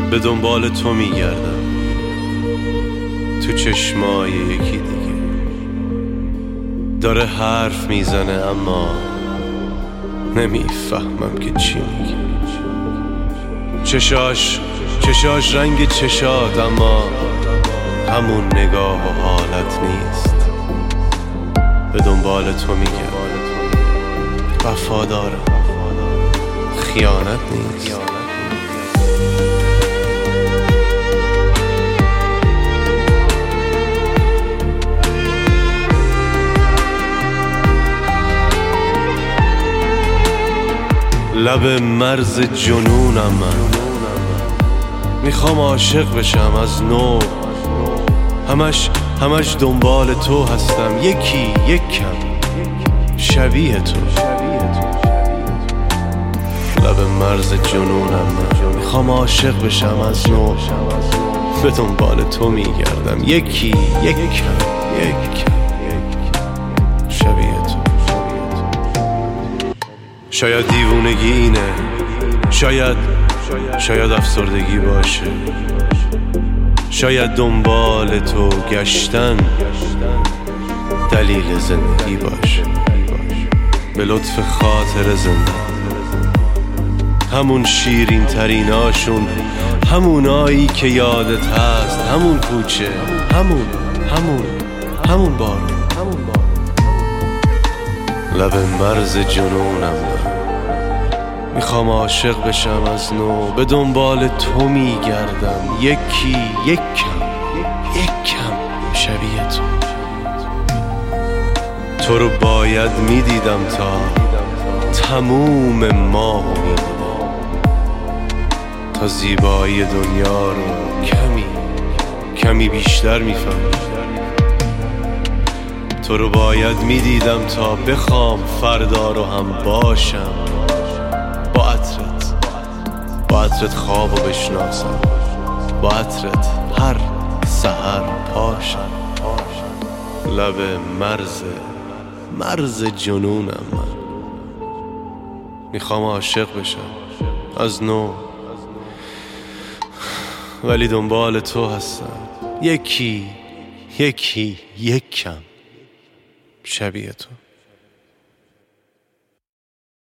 به دنبال تو میگردم، تو چشمای یکی دیگه داره حرف میزنه اما نمیفهمم که چی میگه. چشاش رنگ چشات اما همون نگاه و حالت نیست. به دنبال تو میگردم، وفادارم، خیانت نیست. لب مرز جنونم من، میخوام عاشق بشم از نو. همش دنبال تو هستم، یکی یک کم شبیه تو. لب مرز جنونم من، میخوام عاشق بشم از نو. به دنبال تو میگردم، یکی یک کم شبیه تو. شاید دیوونگی اینه، شاید افسردگی باشه، شاید دنبال تو گشتن دلیل زندگی باشه. به لطف خاطر زنده، همون شیرین تریناشون، همونایی که یادت هست، همون کوچه، همون بار. لب مرز جنونم من، میخوام عاشق بشم از نو. به دنبال تو میگردم، یکی یک کم شبیه تو. تو رو باید میدیدم تا تموم ماه و میدیدم، تا زیبایی دنیا رو کمی بیشتر میفهمم. تو رو باید میدیدم تا بخوام فردا رو هم باشم، با عطرت خواب و بشناسم، با عطرت هر سحر پاشم. لب مرز جنونم من، میخوام عاشق بشم از نو، ولی دنبال تو هستم، یکی یک کم شبیه تو.